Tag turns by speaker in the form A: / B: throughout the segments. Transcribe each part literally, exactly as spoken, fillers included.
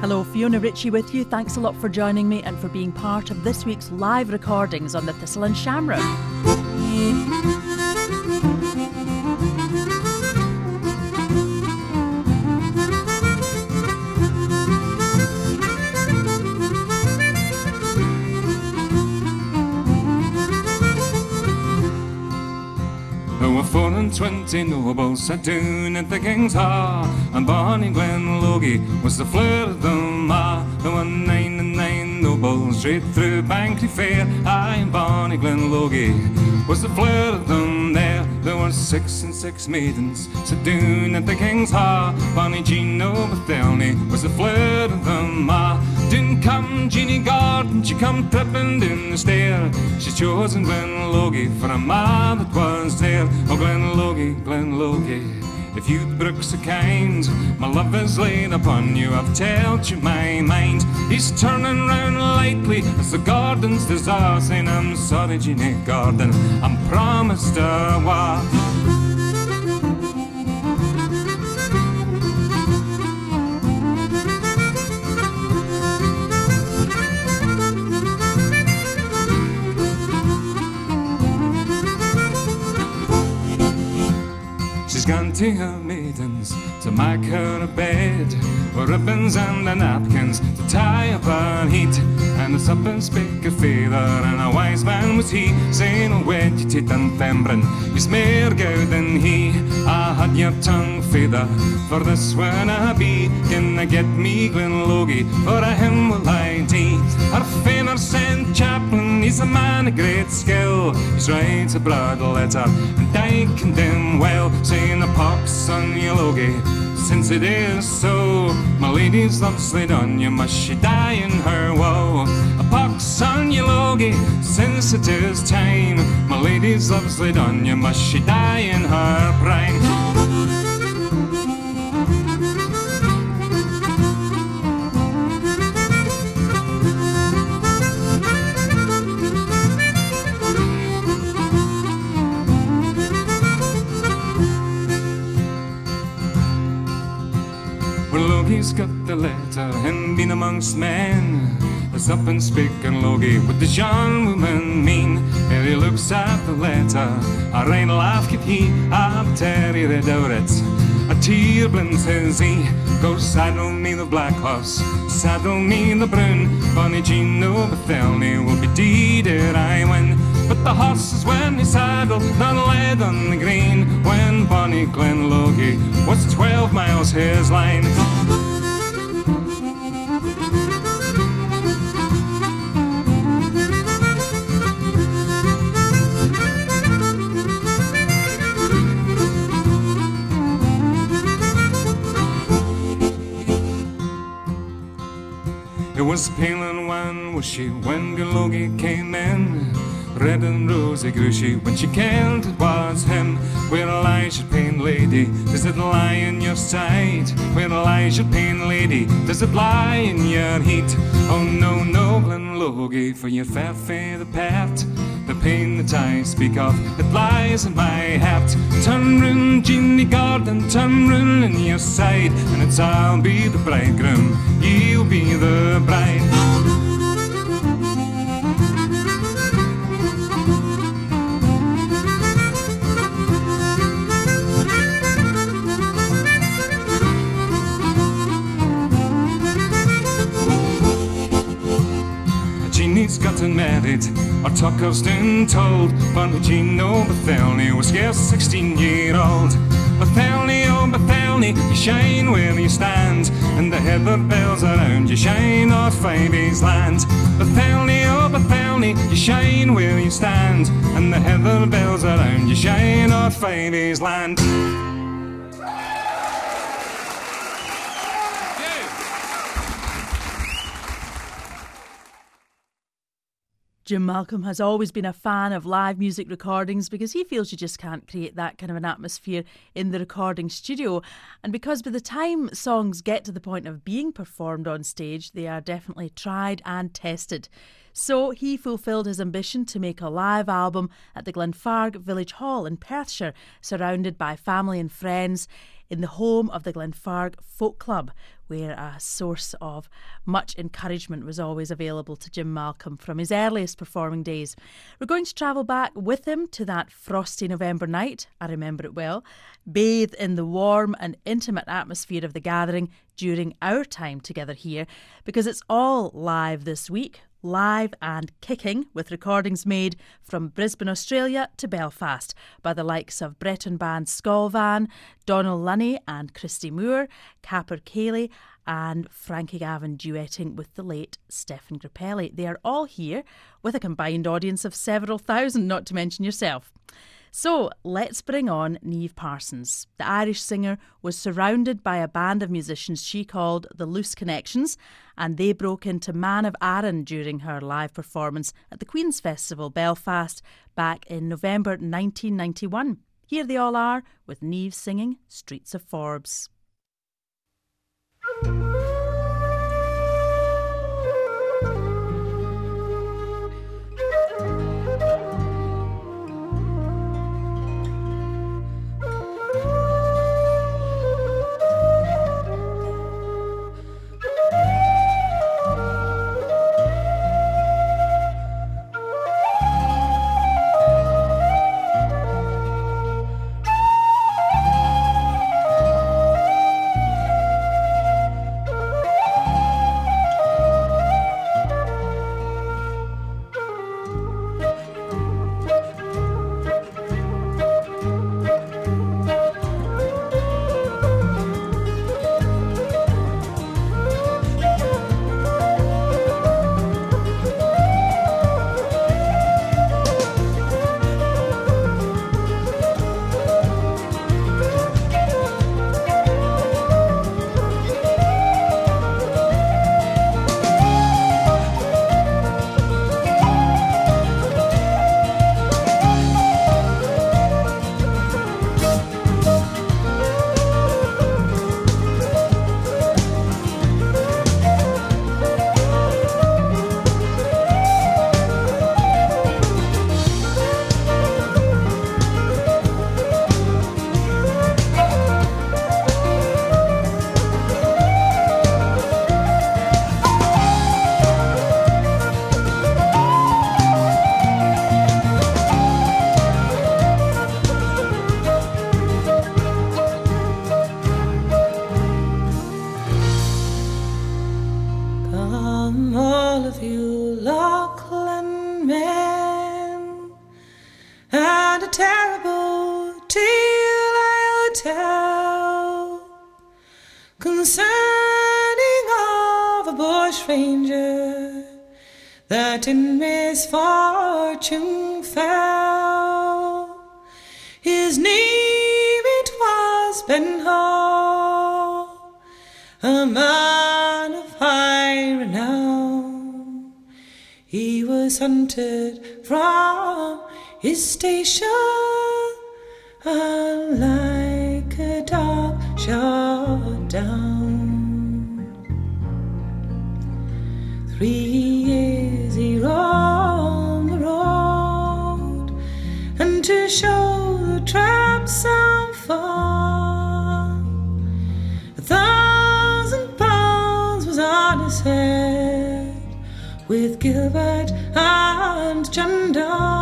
A: Hello, Fiona Ritchie with you. Thanks a lot for joining me and for being part of this week's live recordings on the Thistle and Shamrock.
B: There were four and twenty nobles sat down at the King's Hall, and Bonnie Glenlogie was the flirt of them all. There were nine and nine nobles straight through Bankley Fair, aye, and Bonnie Glenlogie was the flirt of them there. There were six and six maidens sat down at the King's Hall, Bonnie Jean O'Bethany was the flirt of them all. Didn't come Jeannie Gordon, she come tripping down the stair. She's chosen Glenlogie for a man that was there. Oh, Glenlogie, Glenlogie, if you brooks are kind, my love is laid upon you, I've told you my mind. He's turning round lightly as the Gordons desire, saying, I'm sorry, Jeannie Gordon, I'm promised a walk. She's gone to her maidens to make her a bed, with ribbons and the napkins to tie up her heat. And a sup and spake a feather, and a wise man was he, saying, oh, wed ye tit and fembrin, you's mair gowd than he. I had your tongue feather, for this when I be, can I get me Glenlogie, for a him will I dee. Our famer Saint Chaplain, he's a man of great skill, he's writes a blood letter, and I condemn well, saying a pox on your logie. Since it is so, my lady's love's laid on you, must she die in her woe? A pox on your logie, since it is time, my lady's love's laid on you, must she die in her prime? He's got the letter and been amongst men, as up and speak and Logie, what does yon woman mean? Ere he looks at the letter, a rain laugh get he, a Terry read out it. A tear blinds says he, go saddle me the black horse, saddle me the brown, Bonnie Jean O'Bethany will be deed ere I win. But the horses when he saddled, none led on the green, when Bonnie Glenlogie was twelve miles his line. It was pale and wan was she when Glenlogie came in, red and rosy grew she when she kenned it was him. Where lies your pain, lady, does it lie in your side? Where lies your pain, lady, does it lie in your heat? Oh no, no, Glenlogie, for your fair feather pert, the pain that I speak of, it lies in my heart. Turn round, Jeannie Gordon, turn round in your side, and it's I'll be the bridegroom, you'll be the bride. Jeannie's gotten married, our Tucker's been told, Bonnie Jean O'Bethany was scarce sixteen year old. Bethany, oh Bethany, you shine where you stand, and the heather bells around you shine o'er Fyvie's land. Bethany, oh Bethany, you shine where you stand, and the heather bells around you shine o'er Fyvie's land.
A: Jim Malcolm has always been a fan of live music recordings because he feels you just can't create that kind of an atmosphere in the recording studio. And because by the time songs get to the point of being performed on stage, they are definitely tried and tested. So he fulfilled his ambition to make a live album at the Glenfarg Village Hall in Perthshire, surrounded by family and friends, in the home of the Glenfarg Folk Club, where a source of much encouragement was always available to Jim Malcolm from his earliest performing days. We're going to travel back with him to that frosty November night, I remember it well, bathe in the warm and intimate atmosphere of the gathering during our time together here, because it's all live this week. Live and kicking, with recordings made from Brisbane, Australia to Belfast by the likes of Breton band Skolvan, Donal Lunny and Christy Moore, Capper Cayley and Frankie Gavin duetting with the late Stephen Grappelli. They are all here with a combined audience of several thousand, not to mention yourself. So let's bring on Niamh Parsons. The Irish singer was surrounded by a band of musicians she called the Loose Connections, and they broke into Man of Arran during her live performance at the Queen's Festival Belfast back in November nineteen ninety-one. Here they all are with Niamh singing Streets of Forbes.
C: That in misfortune fell, his name it was Ben Hall, a man of high renown. He was hunted from his station, and like a dog shot down. Three years he roamed the road, and to show the traps some fun, a thousand pounds was on his head, with Gilbert and John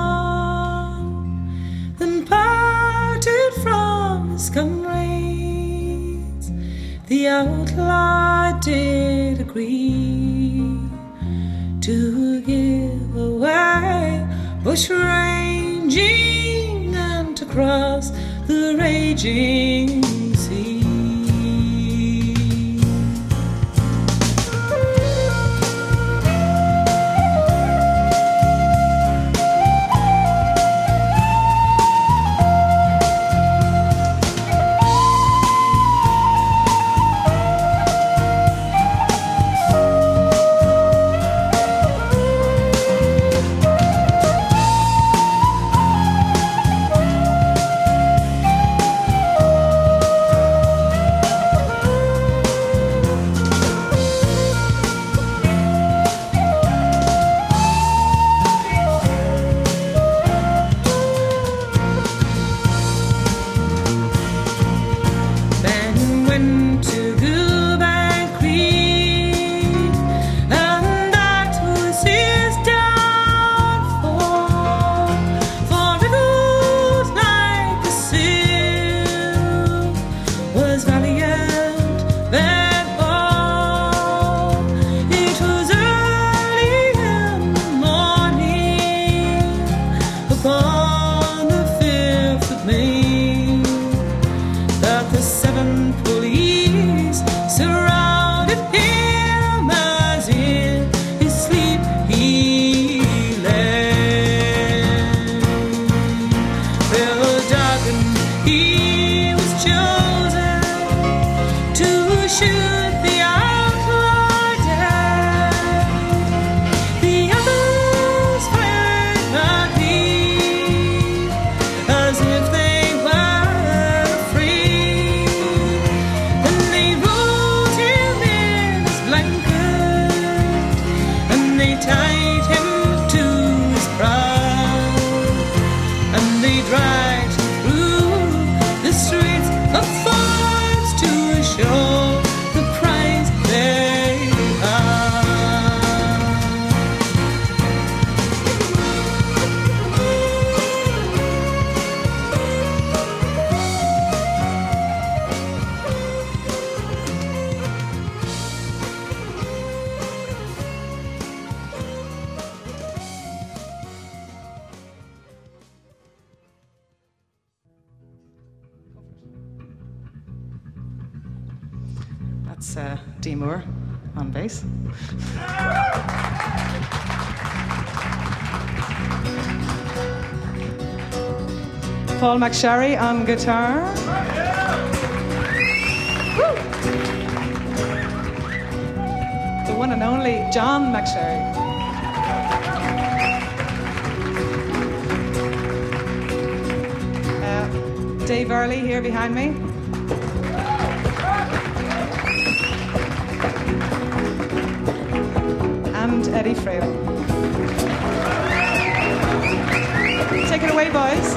C: Donne. Then parted from his comrades, the outlaw did agree to give away bush ranging and to cross the raging sea.
D: It's uh, Dee Moore on bass. Paul McSherry on guitar. Woo! The one and only John McSherry. Uh, Dave Early here behind me. And Eddie Frail. Take it away, boys.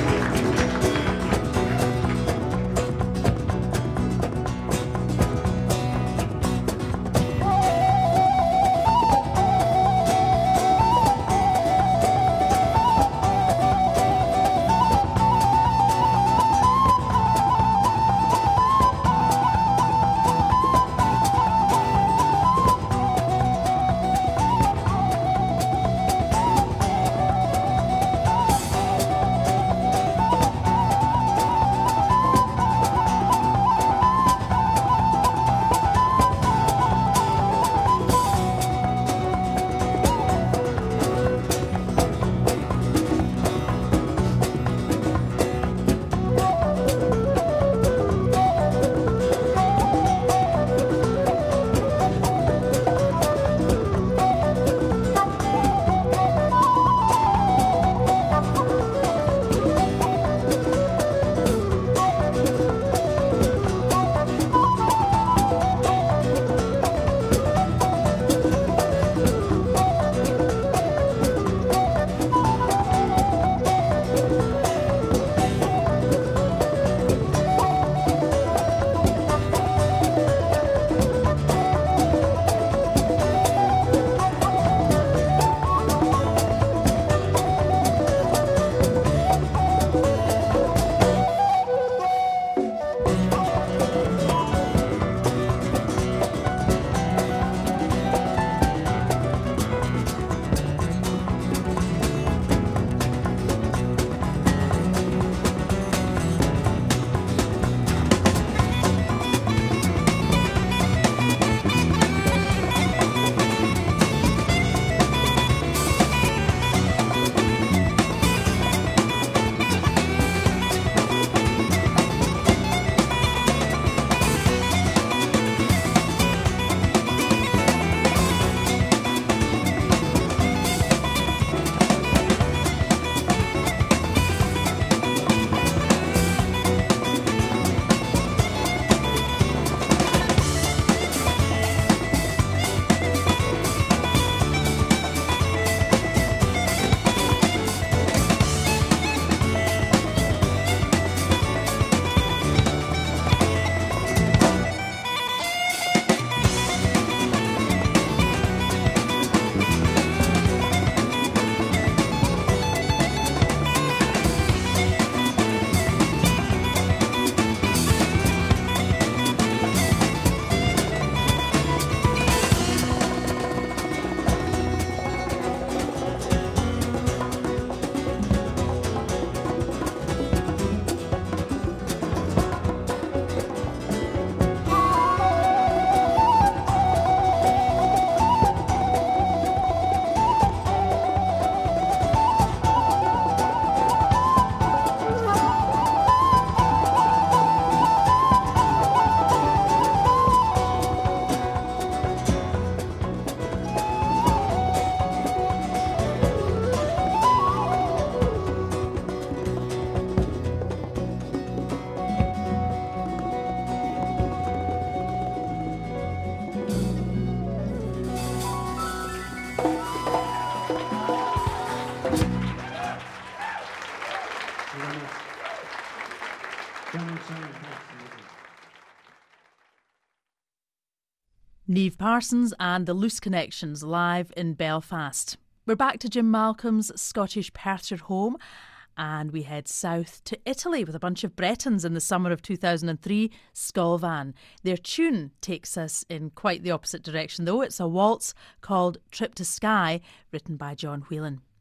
A: Niamh Parsons and the Loose Connections live in Belfast. We're back to Jim Malcolm's Scottish Perthshire home, and we head south to Italy with a bunch of Bretons in the summer of two thousand three, Skolvan. Their tune takes us in quite the opposite direction, though. It's a waltz called Trip to Skye, written by John Whelan.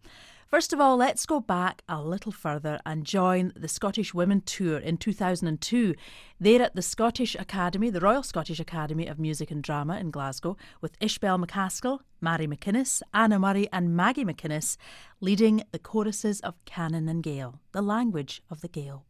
A: First of all, let's go back a little further and join the Scottish Women Tour in two thousand two. They're at the Scottish Academy, the Royal Scottish Academy of Music and Drama in Glasgow, with Ishbel McCaskill, Mary McInnes, Anna Murray and Maggie McInnes leading the choruses of Canon and Gael, the language of the Gael.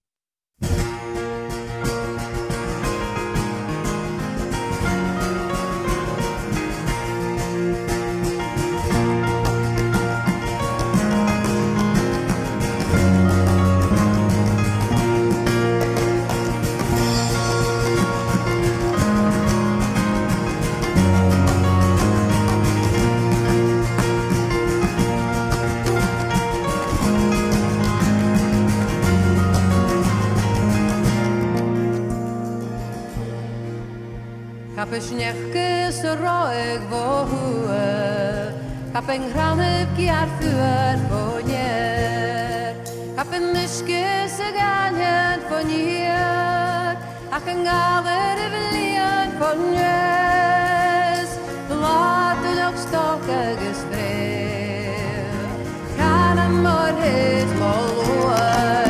E: Cap y snechgus y roeg fo hwyr, cap yng nghranyb giarthwyr fo nier, cap y mysgus y ganyan fo nier, ac yng ngaler y filion fo nes, blad yn o'ch stoc agos frer, can am mor hyd mol wy.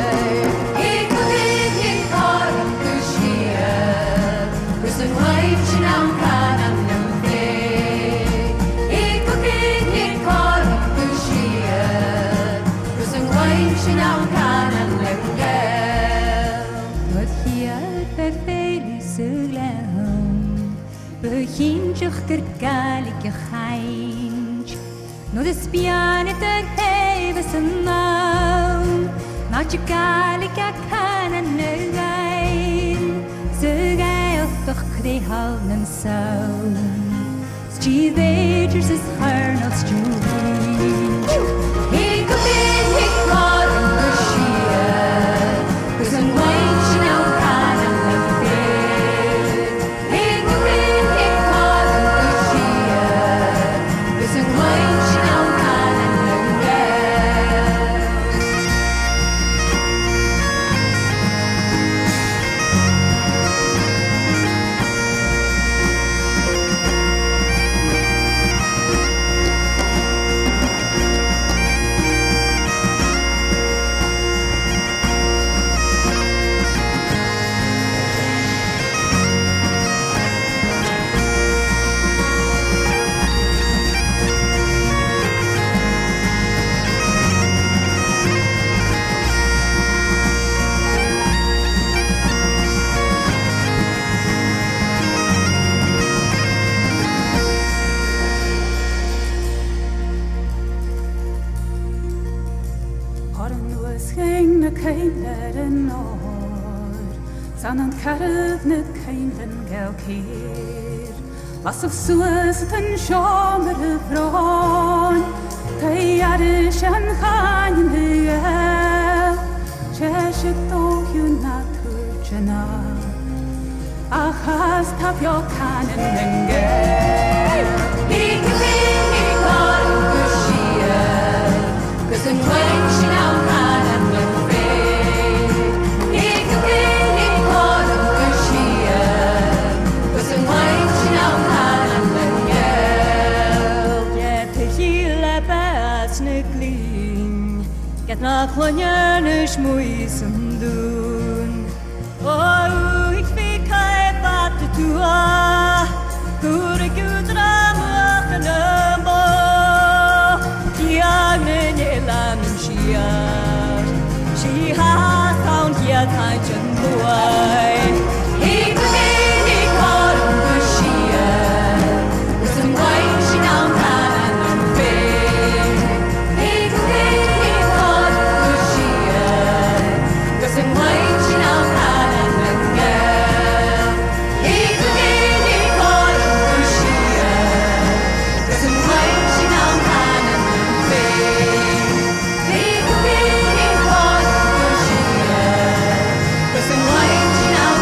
E: Yn waith sy'n am can am nymdde I gwybod i'r cor am gwysir Rwys yn waith sy'n am can am nymdde Roedd hiad fer ffeili syglewn Bychyntiwch gyr gael i gychainj Nodd ysbianed yr hefys yn mawn Mawt i gael i gacan am nymddein Sygael doch creihal yn sawn Strydd eidrs ys harnod stwyd Hei gwybod hei cor yn gwysir Gwys yn waith sy'n awr can am nefyd Hei gwybod hei cor yn gwysir Gwys yn waith sy'n awr can am nefyd San an carad na caintan gael ceir Mas of suas tan siomer y bron Tai arish an chain hyel Chesig dogw na twrjana Achas tapio canan yn gael Hi gyfyn i cor yn gwysir Gwys yn wain sy'n awr canan yn Get na clonian is moeis yn doen O, ik fi cae bat y tua Gwr y gwdra mwach yn ymbo Diag nyn elan yn siar Si ha tawn hiad haint yn ddwy I gwybod i cor yn gwysir Wys yn wain sy'n awn canan yn fyr I gwybod Yn waith sy'n awr canan yn gael I gwybod i cor yn gwysir Gwys yn waith sy'n awr canan yn fyr I gwybod i cor yn gwysir Gwys yn waith sy'n awr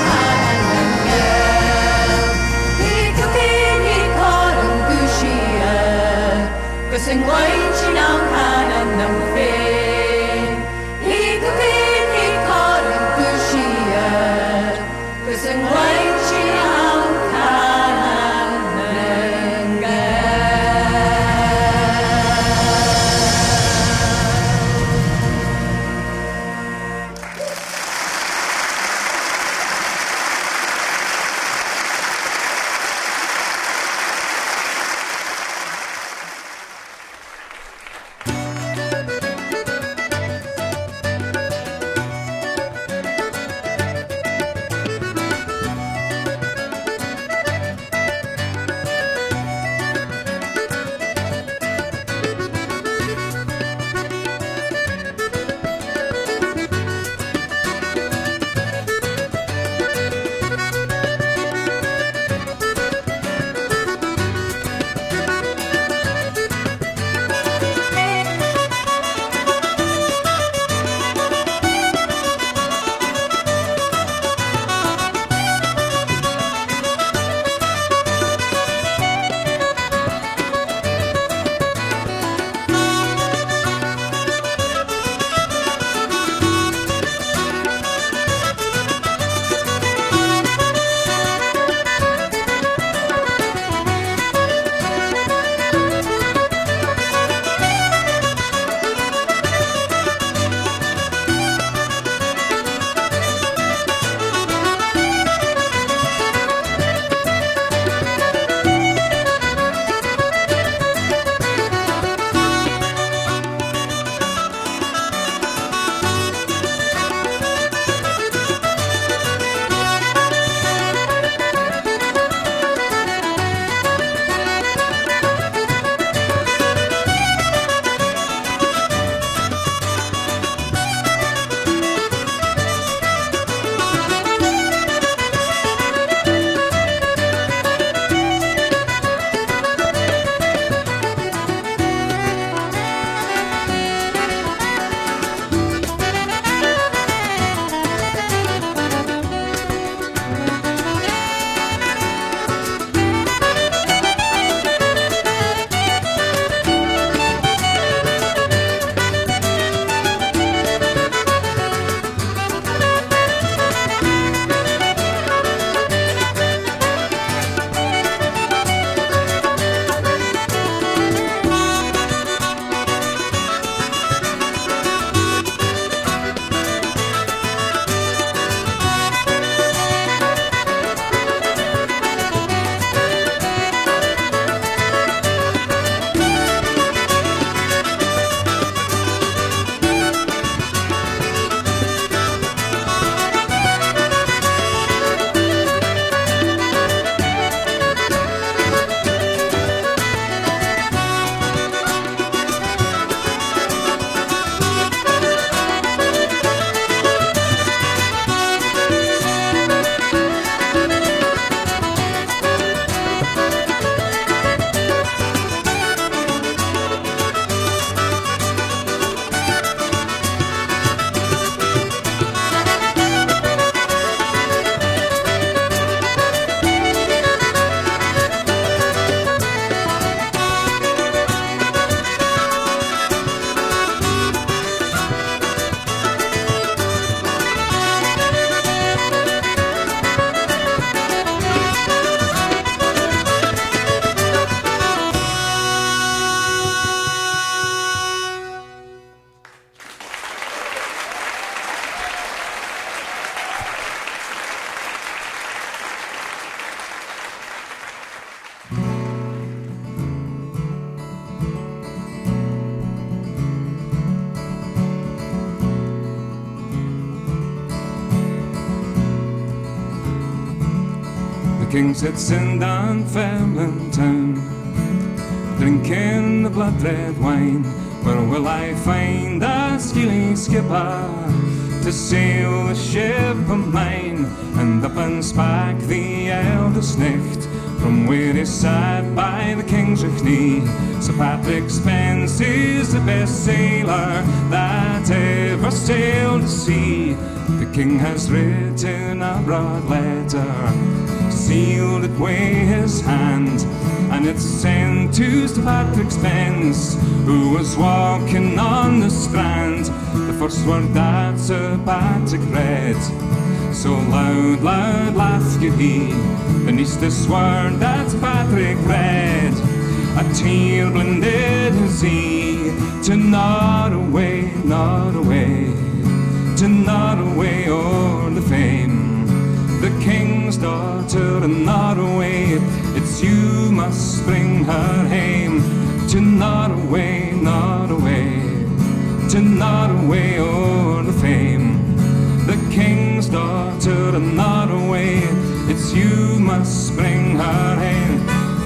B: king sits in Dunfermline town, drinking the blood red wine. Where will I find a skilly skipper to sail the ship of mine? And up and spak the eldest knicht, from where he sat by the king's knee. Sir Patrick Spens is the best sailor that ever sailed the sea. The king has written a broad letter, sealed it with his hand, and it's sent to Sir Patrick Spens, who was walking on the strand. The first word that Sir Patrick read, so loud, loud laughed he, beneath this word that Sir Patrick read. A tear blinded his eye, to Norway, Norway, to Norway o'er the fame. The king's daughter in Norway, it's you must bring her hame. To Norway, Norway, to Norway o'er the fame. The king's daughter in Norway, it's you must bring her hame.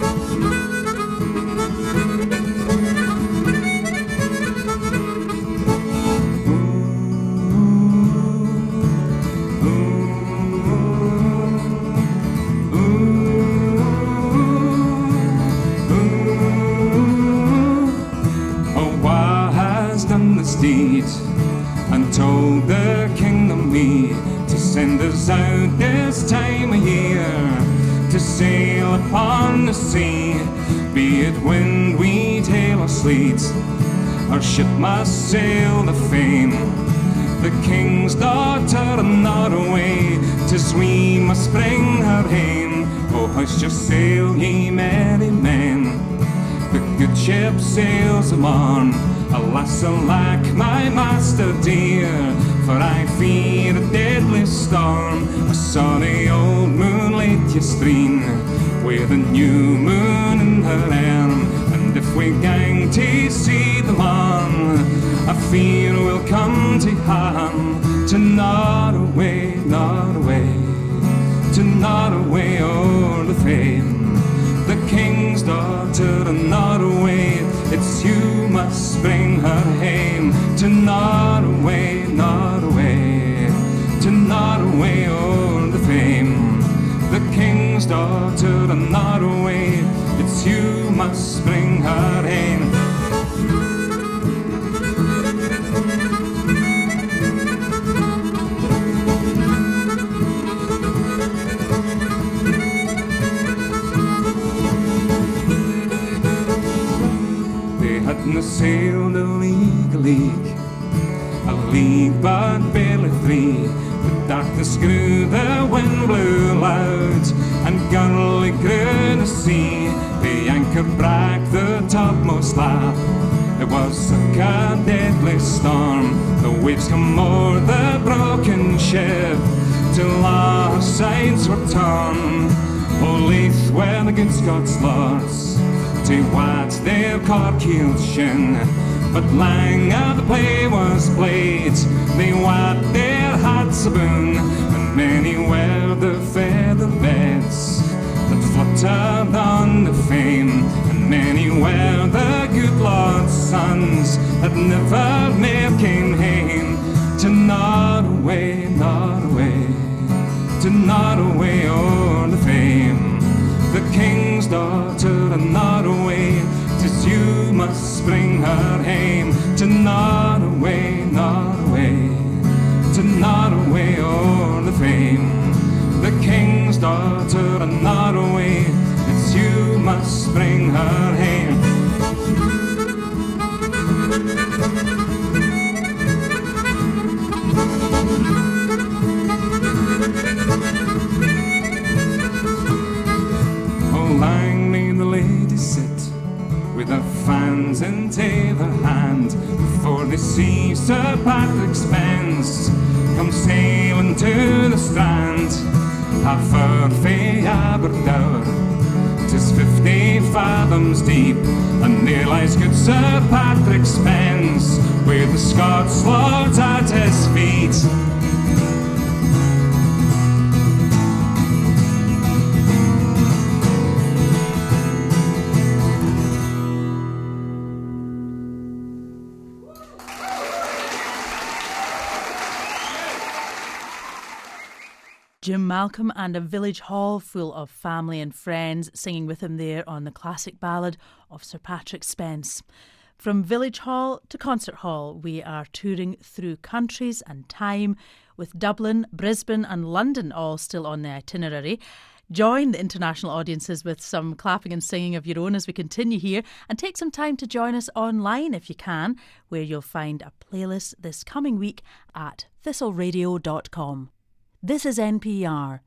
B: And told the king and me to send us out this time of year to sail upon the sea. Be it wind, weed, hail or sleet, our ship must sail the fame. The king's daughter in Norway, 'tis we must bring her hame. Oh, hush your sail, ye merry men, the good ship sails along. Alas, alack, my master dear, for I fear a deadly storm. I saw the old moon late yestreen, with a new moon in her arm. And if we gang to see them on, I fear we'll come to harm. To Norway, Norway, to Norway o'er the fame. The king's daughter in Norway, it's you must bring her hame. To Norway, Norway, to Norway o'er the fame. The king's daughter in Norway, it's you must bring her hame. Sailed a league, a league, a league but barely three. The darkness grew, the wind blew loud, and gurly grew the sea. The anchor brak the topmost lap, it was such a deadly storm. The waves come o'er the broken ship, till our sides were torn. Oh, Leith were the good Scots lords, to watch their cork-heeled shin, but lang ere the play was played, they wapped their hats aboon. And many were the feather beds that fluttered on the fame, and many were the good lord's sons that never near came hame. To Norway, Norway, to Norway o'er the fame. The king's daughter in Norway, 'tis you must bring her hame. To Norway, Norway, to Norway o'er the fame. The king's daughter in Norway, it's you must bring her hame. With her fans into her hand, before they see Sir Patrick Spens come sailing to the strand. Half her fae Aberdour, 'tis fifty fathoms deep, and there lies good Sir Patrick Spens, with the Scots lords at his feet.
A: Jim Malcolm and a village hall full of family and friends singing with him there on the classic ballad of Sir Patrick Spence. From village hall to concert hall, we are touring through countries and time, with Dublin, Brisbane and London all still on the itinerary. Join the international audiences with some clapping and singing of your own as we continue here, and take some time to join us online if you can, where you'll find a playlist this coming week at thistle radio dot com. This is N P R.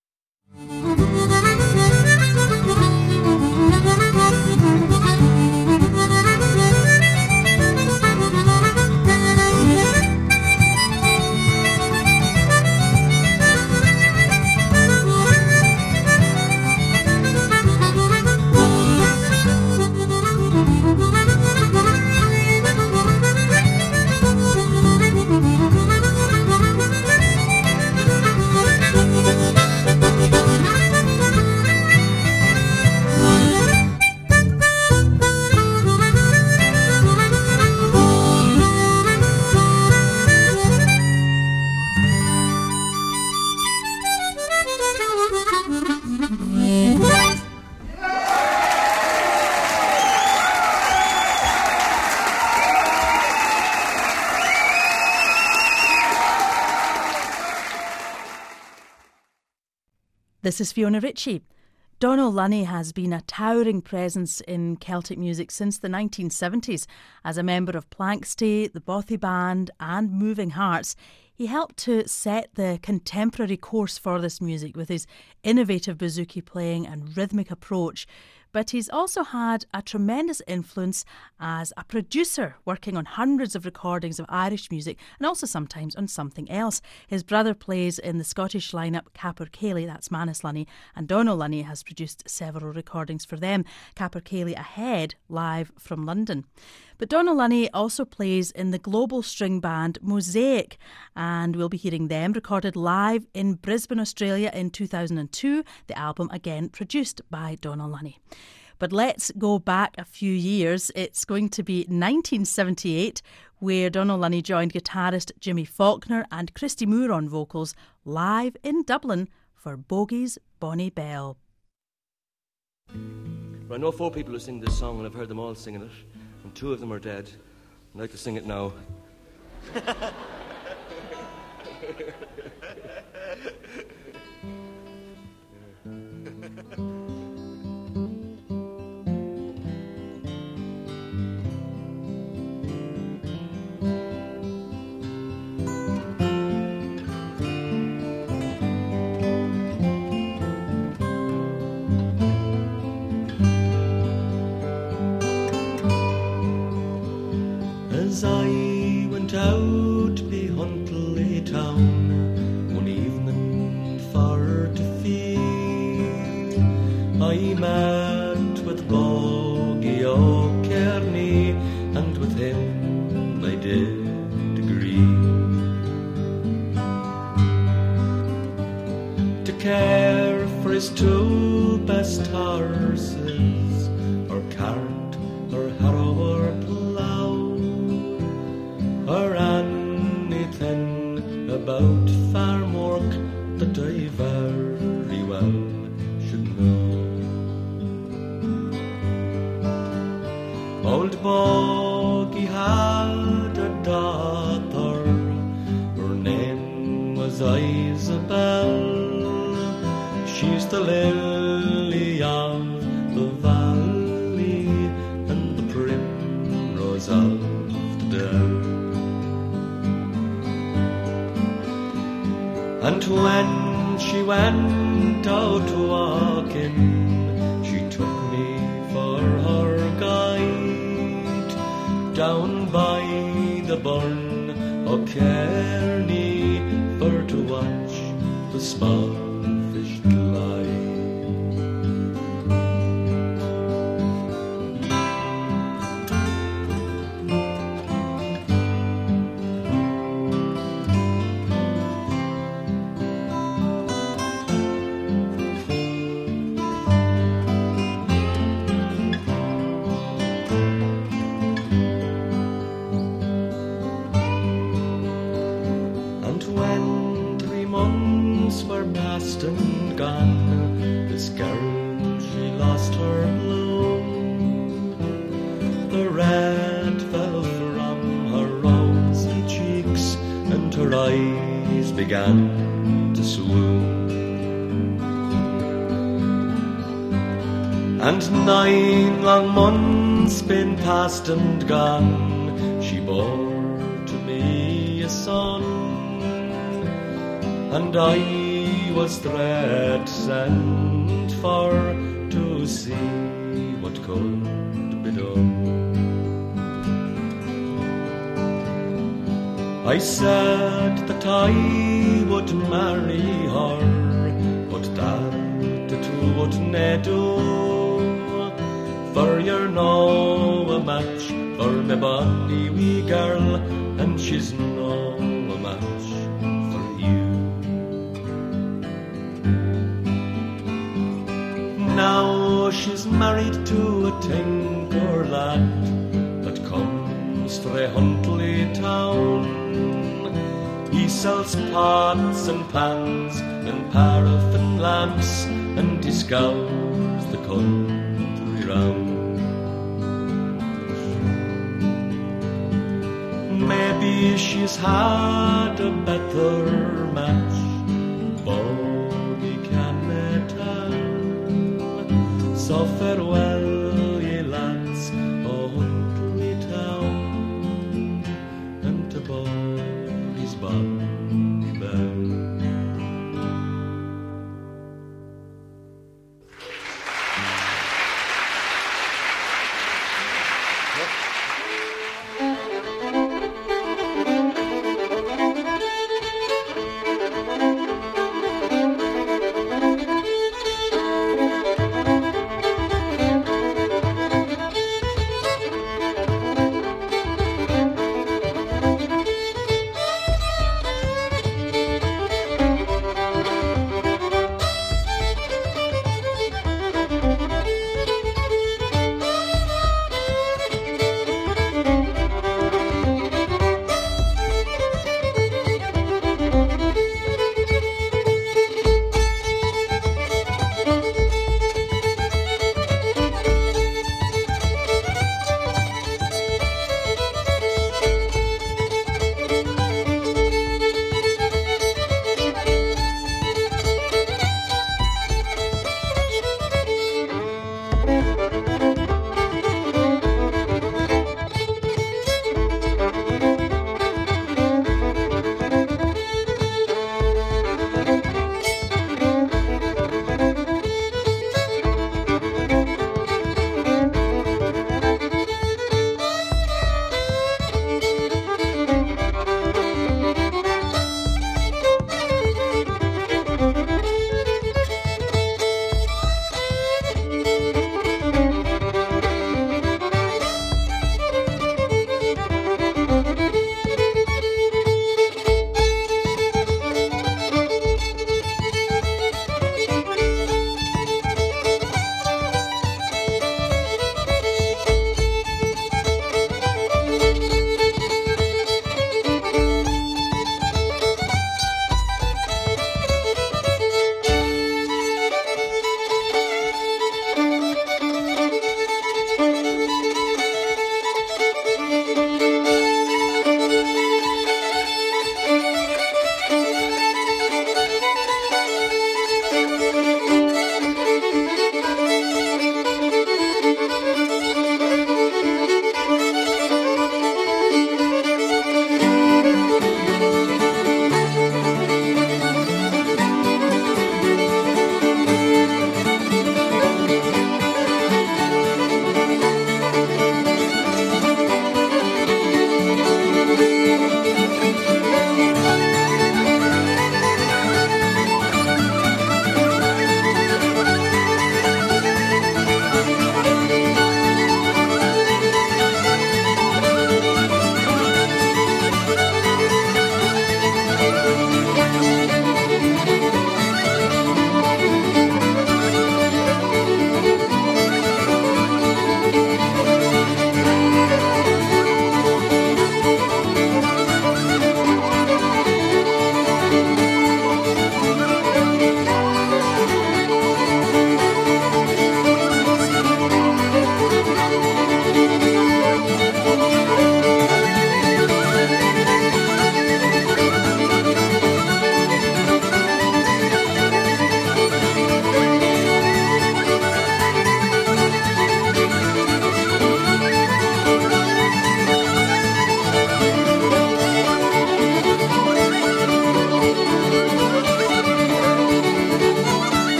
A: This is Fiona Ritchie. Donal Lunny has been a towering presence in Celtic music since the nineteen seventies. As a member of Plankstay, the Bothy Band and Moving Hearts, he helped to set the contemporary course for this music with his innovative bouzouki playing and rhythmic approach. But he's also had a tremendous influence as a producer, working on hundreds of recordings of Irish music and also sometimes on something else. His brother plays in the Scottish lineup Capper Cayley, that's Manus Lunny, and Donal Lunny has produced several recordings for them. Capper Cayley ahead, live from London. But Donal Lunny also plays in the global string band Mosaic, and we'll be hearing them recorded live in Brisbane, Australia in two thousand two, the album again produced by Donal Lunny. But let's go back a few years. It's going to be nineteen seventy-eight, where Donal Lunny joined guitarist Jimmy Faulkner and Christy Moore on vocals live in Dublin for Bogey's Bonnie Bell.
F: I know four people who sing this song, and I've heard them all singing it, and two of them are dead. I'd like to sing it now.
G: As I went out be Huntly town one evening for to feed, I met with Bogey O'Kearney, and with him I did agree to care for his two best horses, or cart, or harrow, or plough, or anything about farm work that I very well should know. Old Bogey had a daughter, her name was Isabel. She's the lily of the valley and the primrose of the dell. And when she went out walking, she took me for her guide down by the burn o' Kearney for to watch the small fish glide. Were red fell from her rosy cheeks, and her eyes began to swoon. And nine long months been past and gone, she bore to me a son, and I was thread sent for to see what could be done. I said that I would marry her, but that it wouldn't do, for you're no a match for me bonny wee girl, and she's no a match for you. Now she's married to a tinker lad that comes frae Huntly town. He sells pots and pans and paraffin lamps, and he scours the country round. Maybe she's had a better match, but we can't tell. So farewell, ye lads, o Huntly town, and to Bodie's bonny bell.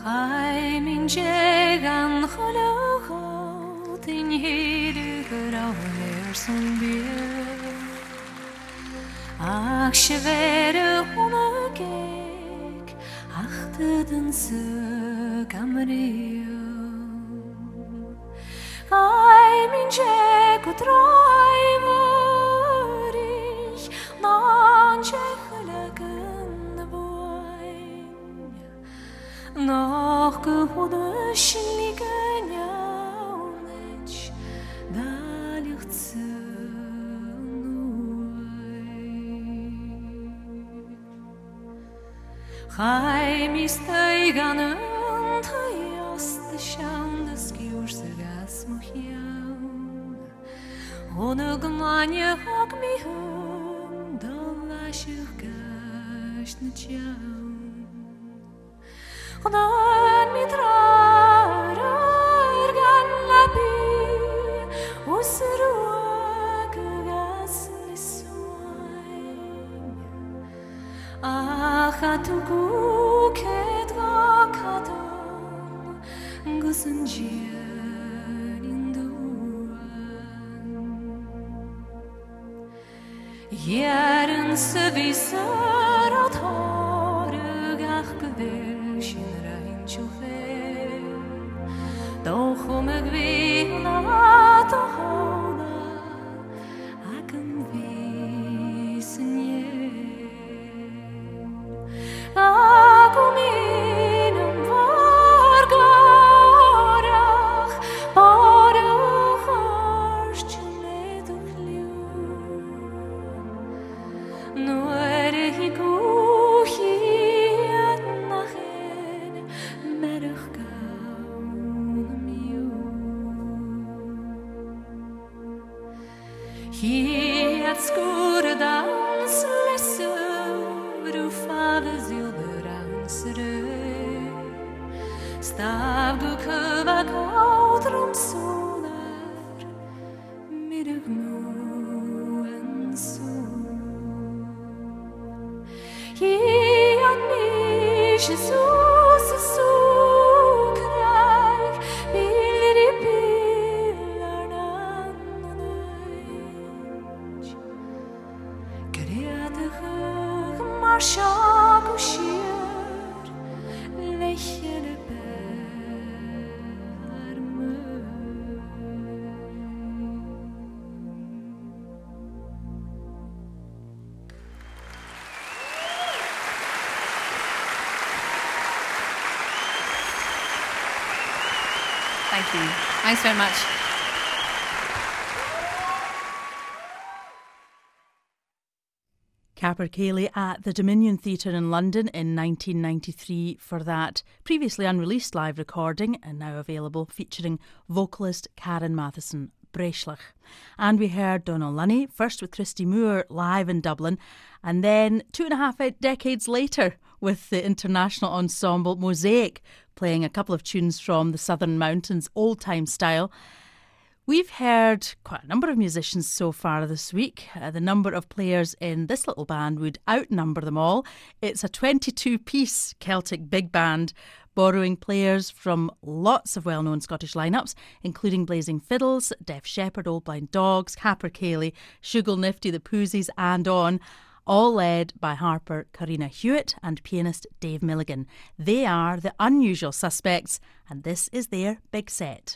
E: Chai min jegan cholochot in hede gerauwer som bier. Ach schwere homagek achte den se kamrio. Chai min jeg ut raiver ich nan jechelagen boin. Noch gehoede schliegen jaunech dalich zu Chai mi steigan und hayas de schaun des giurs gas mochian. Ohne gmanje hog mi hum, da was ich gast ne tjaun. Und an mi trar ergan labi, usruak gas ni soin. Ach, tu guket vakadon, gusen jian in duan. Jaren se visar at har gach gewisch in rein chofer. Doch om ik wil laten houden, aken wissen je. Akum inem vargarach, barach arst meduch liu. Nur hi guchiat nachen, merach gaun miu. Hiat skurdans lesur, u fave zilberansere. Stav gu kuva gaudrum sonar, middag nu en so. Hiat mich Jesus sukrar, billir i pillarna nöj. Grete hög marschag och skier, lächele
H: Thank you. Thanks very much.
A: Capercaillie at the Dominion Theatre in London in nineteen ninety-three for that previously unreleased live recording and now available, featuring vocalist Karen Matheson Breslach. And we heard Donal Lunny, first with Christy Moore live in Dublin, and then two and a half decades later with the international ensemble Mosaic, playing a couple of tunes from the Southern Mountains, old-time style. We've heard quite a number of musicians so far this week. Uh, the number of players in this little band would outnumber them all. It's a twenty-two piece Celtic big band, borrowing players from lots of well-known Scottish lineups, including Blazing Fiddles, Def Shepherd, Old Blind Dogs, Capercaillie, Shugle Nifty, the Poozies, and on, all led by harper Karina Hewitt and pianist Dave Milligan. They are the Unusual Suspects, and this is their big set.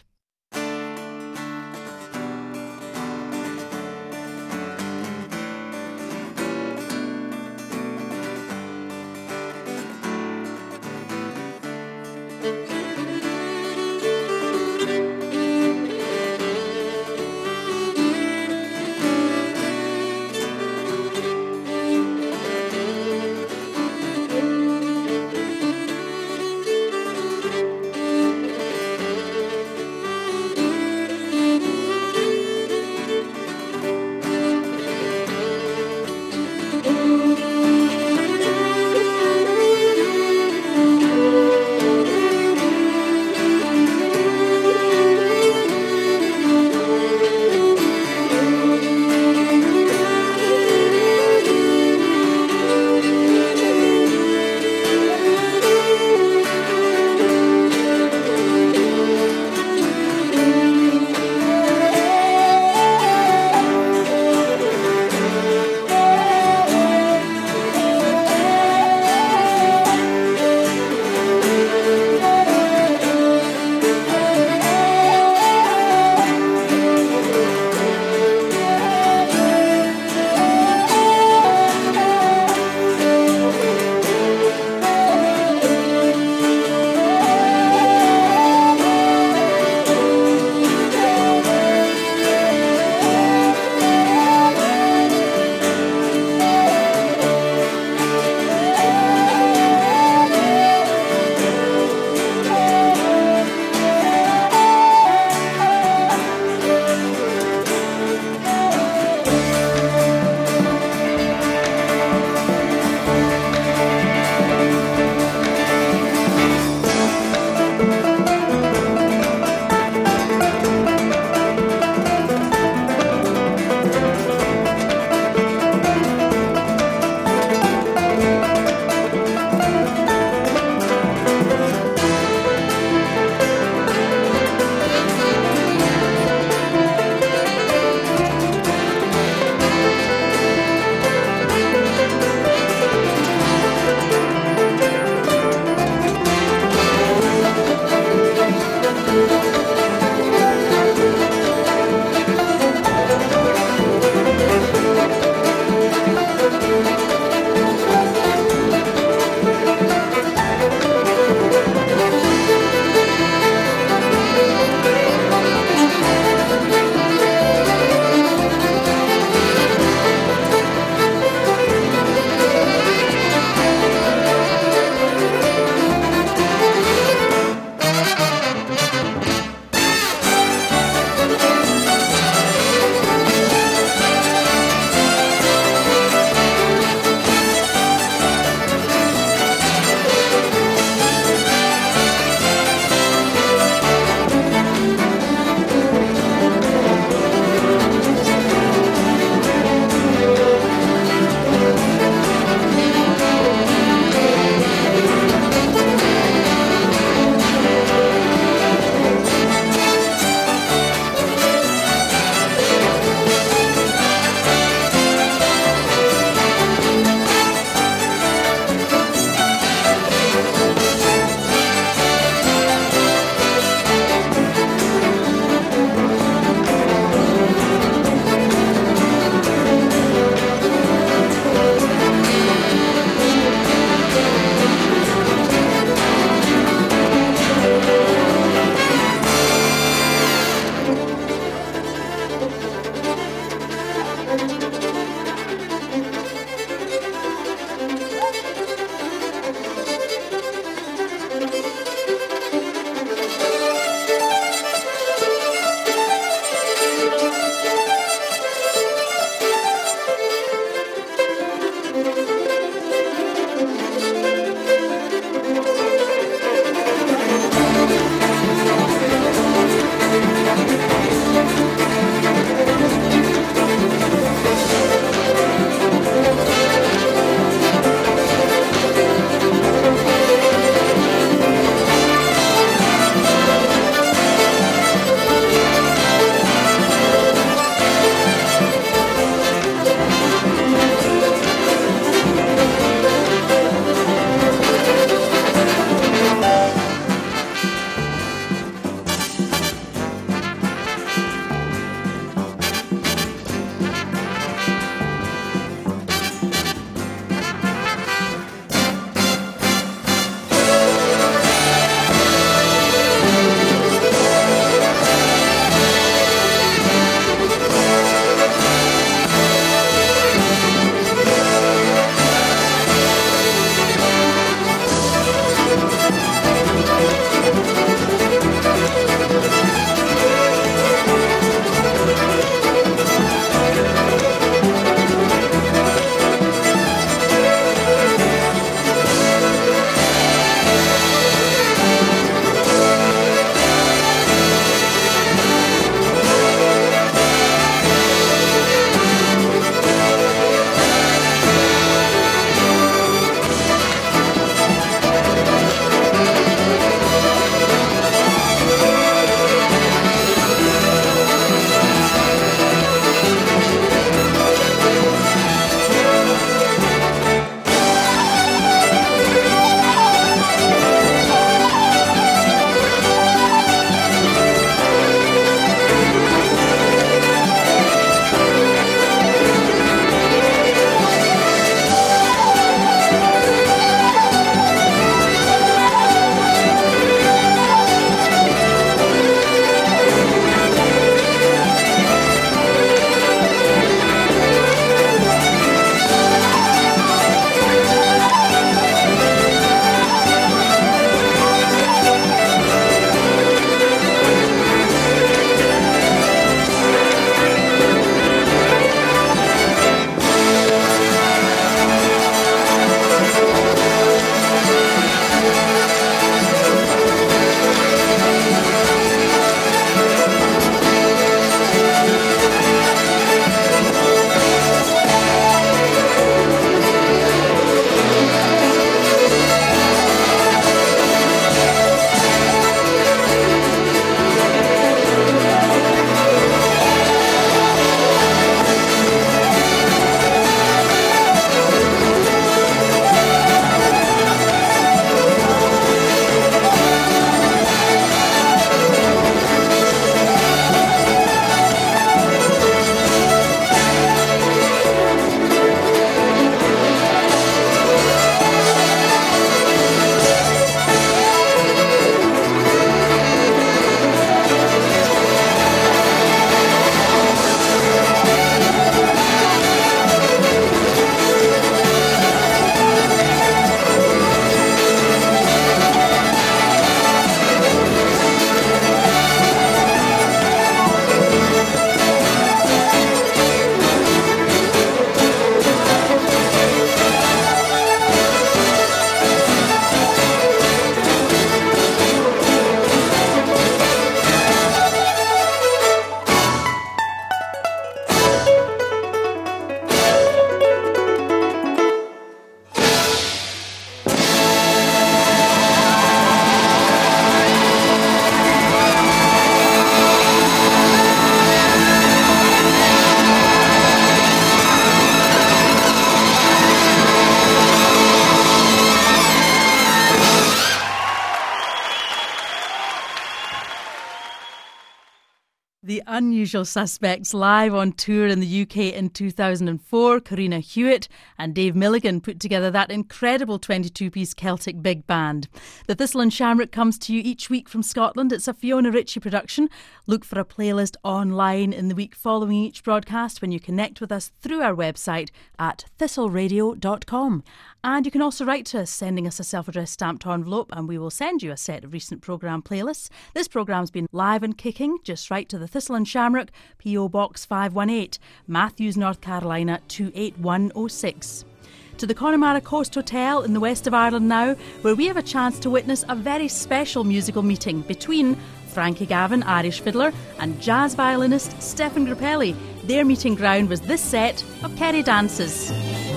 A: Unusual Suspects live on tour in the U K in two thousand four. Corina Hewitt and Dave Milligan put together that incredible twenty-two piece Celtic big band. The Thistle and Shamrock comes to you each week from Scotland. It's a Fiona Ritchie production. Look for a playlist online in the week following each broadcast when you connect with us through our website at thistle radio dot com. And you can also write to us, sending us a self-addressed stamped envelope, and we will send you a set of recent programme playlists. This programme's been live and kicking. Just write to the Thistle and Shamrock, P O Box five one eight, Matthews, North Carolina two eight one oh six. To the Connemara Coast Hotel in the west of Ireland now, where we have a chance to witness a very special musical meeting between Frankie Gavin, Irish fiddler, and jazz violinist Stefan Grappelli. Their meeting ground was this set of Kerry dances.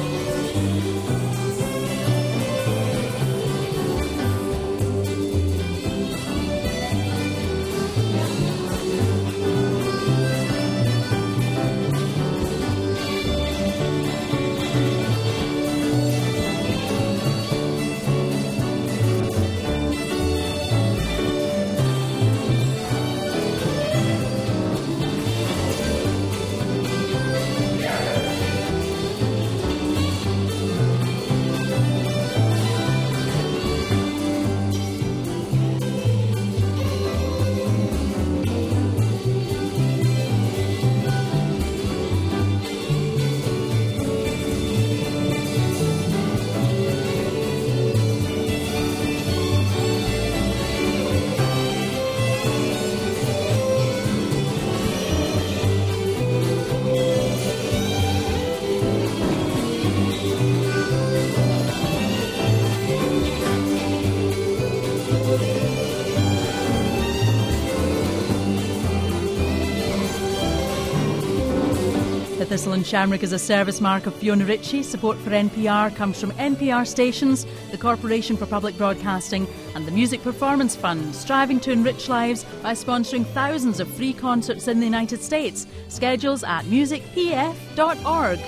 A: Thistle and Shamrock is a service mark of Fiona Ritchie. Support for N P R comes from N P R stations, the Corporation for Public Broadcasting and the Music Performance Fund, striving to enrich lives by sponsoring thousands of free concerts in the United States. Schedules at music p f dot org.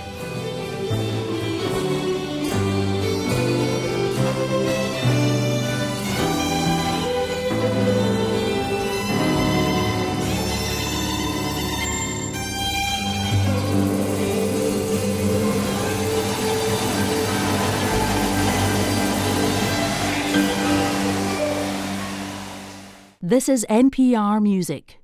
A: This is N P R Music.